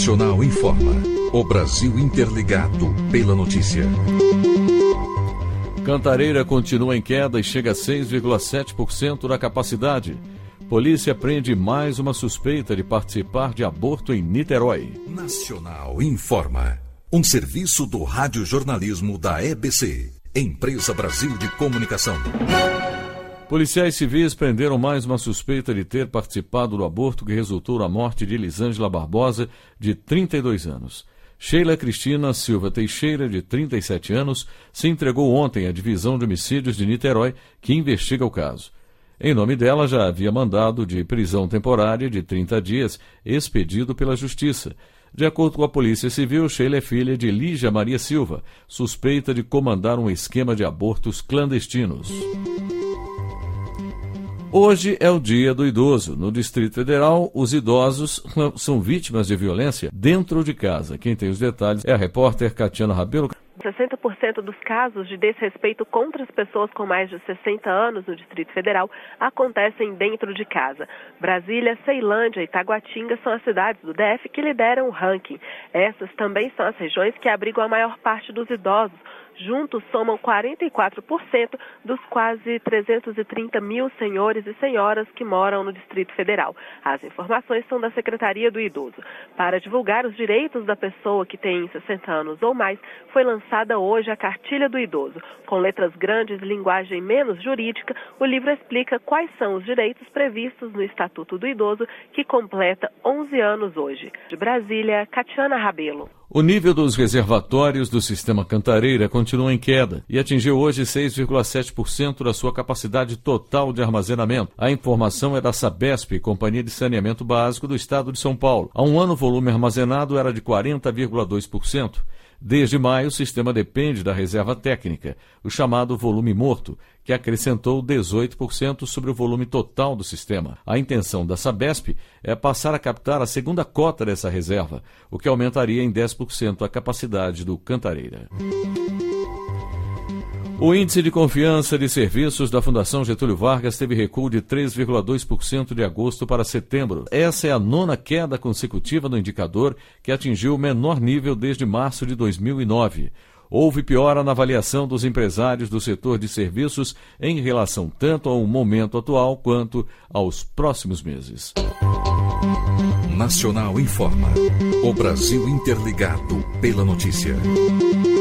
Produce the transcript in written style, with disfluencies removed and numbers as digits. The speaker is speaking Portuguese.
Nacional informa. O Brasil interligado pela notícia. Cantareira continua em queda e chega a 6,7% da capacidade. Polícia prende mais uma suspeita de participar de aborto em Niterói. Nacional informa. Um serviço do radiojornalismo da EBC, Empresa Brasil de Comunicação. Policiais civis prenderam mais uma suspeita de ter participado do aborto que resultou na morte de Elisângela Barbosa, de 32 anos. Sheila Cristina Silva Teixeira, de 37 anos, se entregou ontem à Divisão de Homicídios de Niterói, que investiga o caso. Em nome dela, já havia mandado de prisão temporária de 30 dias expedido pela Justiça. De acordo com a Polícia Civil, Sheila é filha de Lígia Maria Silva, suspeita de comandar um esquema de abortos clandestinos. Hoje é o Dia do Idoso. No Distrito Federal, os idosos são vítimas de violência dentro de casa. Quem tem os detalhes é a repórter Catiana Rabelo. 60% dos casos de desrespeito contra as pessoas com mais de 60 anos no Distrito Federal acontecem dentro de casa. Brasília, Ceilândia e Taguatinga são as cidades do DF que lideram o ranking. Essas também são as regiões que abrigam a maior parte dos idosos. Juntos somam 44% dos quase 330 mil senhores e senhoras que moram no Distrito Federal. As informações são da Secretaria do Idoso. Para divulgar os direitos da pessoa que tem 60 anos ou mais, foi lançada hoje a Cartilha do Idoso. Com letras grandes e linguagem menos jurídica, o livro explica quais são os direitos previstos no Estatuto do Idoso, que completa 11 anos hoje. De Brasília, Catiana Rabelo. O nível dos reservatórios do sistema Cantareira continua em queda e atingiu hoje 6,7% da sua capacidade total de armazenamento. A informação é da Sabesp, Companhia de Saneamento Básico do Estado de São Paulo. Há um ano, o volume armazenado era de 40,2%. Desde maio, o sistema depende da reserva técnica, o chamado volume morto, que acrescentou 18% sobre o volume total do sistema. A intenção da Sabesp é passar a captar a segunda cota dessa reserva, o que aumentaria em 10% a capacidade do Cantareira. O índice de confiança de serviços da Fundação Getúlio Vargas teve recuo de 3,2% de agosto para setembro. Essa é a 9ª queda consecutiva no indicador, que atingiu o menor nível desde março de 2009. Houve piora na avaliação dos empresários do setor de serviços em relação tanto ao momento atual quanto aos próximos meses. Nacional informa. O Brasil interligado pela notícia.